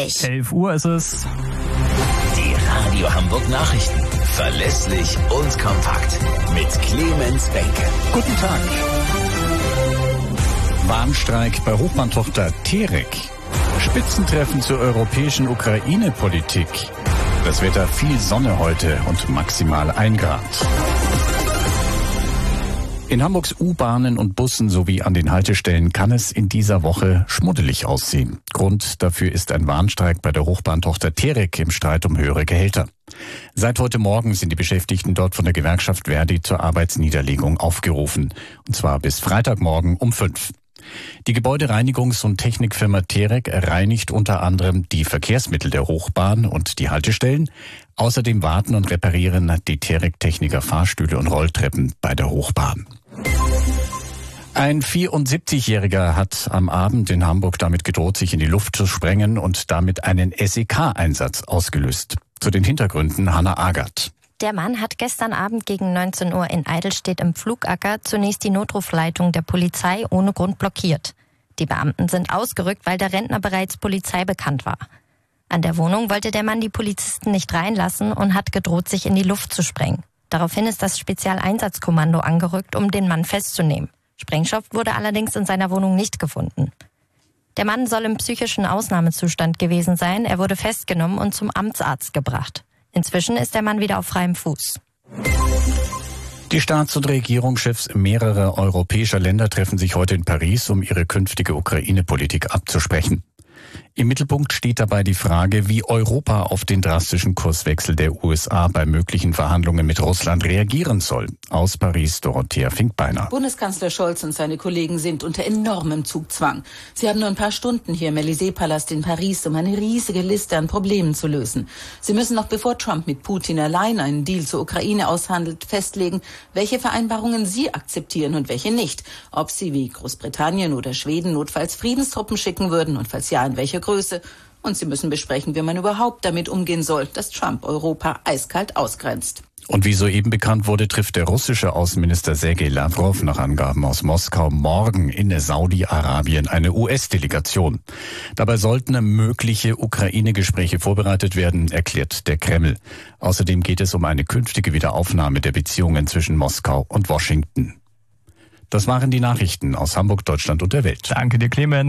11 Uhr ist es. Die Radio Hamburg Nachrichten. Verlässlich und kompakt. Mit Clemens Benke. Guten Tag. Warnstreik bei Hochbahntochter Terek. Spitzentreffen zur europäischen Ukraine-Politik. Das Wetter viel Sonne heute und maximal 1 Grad. In Hamburgs U-Bahnen und Bussen sowie an den Haltestellen kann es in dieser Woche schmuddelig aussehen. Grund dafür ist ein Warnstreik bei der Hochbahntochter Terek im Streit um höhere Gehälter. Seit heute Morgen sind die Beschäftigten dort von der Gewerkschaft Verdi zur Arbeitsniederlegung aufgerufen. Und zwar bis Freitagmorgen um 5. Die Gebäudereinigungs- und Technikfirma Terek reinigt unter anderem die Verkehrsmittel der Hochbahn und die Haltestellen. Außerdem warten und reparieren die Terek-Techniker Fahrstühle und Rolltreppen bei der Hochbahn. Ein 74-Jähriger hat am Abend in Hamburg damit gedroht, sich in die Luft zu sprengen und damit einen SEK-Einsatz ausgelöst. Zu den Hintergründen Hannah Agert. Der Mann hat gestern Abend gegen 19 Uhr in Eidelstedt im Pflugacker zunächst die Notrufleitung der Polizei ohne Grund blockiert. Die Beamten sind ausgerückt, weil der Rentner bereits Polizei bekannt war. An der Wohnung wollte der Mann die Polizisten nicht reinlassen und hat gedroht, sich in die Luft zu sprengen. Daraufhin ist das Spezialeinsatzkommando angerückt, um den Mann festzunehmen. Sprengstoff wurde allerdings in seiner Wohnung nicht gefunden. Der Mann soll im psychischen Ausnahmezustand gewesen sein. Er wurde festgenommen und zum Amtsarzt gebracht. Inzwischen ist der Mann wieder auf freiem Fuß. Die Staats- und Regierungschefs mehrerer europäischer Länder treffen sich heute in Paris, um ihre künftige Ukraine-Politik abzusprechen. Im Mittelpunkt steht dabei die Frage, wie Europa auf den drastischen Kurswechsel der USA bei möglichen Verhandlungen mit Russland reagieren soll. Aus Paris, Dorothea Finkbeiner. Bundeskanzler Scholz und seine Kollegen sind unter enormem Zugzwang. Sie haben nur ein paar Stunden hier im Élysée-Palast in Paris, um eine riesige Liste an Problemen zu lösen. Sie müssen noch bevor Trump mit Putin allein einen Deal zur Ukraine aushandelt, festlegen, welche Vereinbarungen sie akzeptieren und welche nicht. Ob sie wie Großbritannien oder Schweden notfalls Friedenstruppen schicken würden und falls ja, in welcher Größe. Und sie müssen besprechen, wie man überhaupt damit umgehen soll, dass Trump Europa eiskalt ausgrenzt. Und wie soeben bekannt wurde, trifft der russische Außenminister Sergei Lavrov nach Angaben aus Moskau morgen in Saudi-Arabien eine US-Delegation. Dabei sollten mögliche Ukraine-Gespräche vorbereitet werden, erklärt der Kreml. Außerdem geht es um eine künftige Wiederaufnahme der Beziehungen zwischen Moskau und Washington. Das waren die Nachrichten aus Hamburg, Deutschland und der Welt. Danke dir, Clemens.